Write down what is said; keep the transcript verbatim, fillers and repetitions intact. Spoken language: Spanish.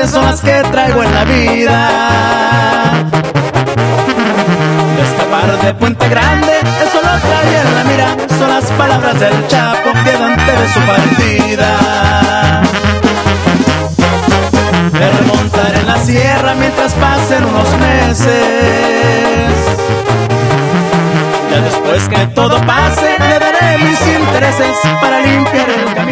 grandes son las que traigo en la vida. De escapar de Puente Grande, eso lo traía en la mira. Son las palabras del Chapo que antes de su partida. De remontar en la sierra mientras pasen unos meses. Ya después que todo pase, le daré mis intereses para limpiar el camino.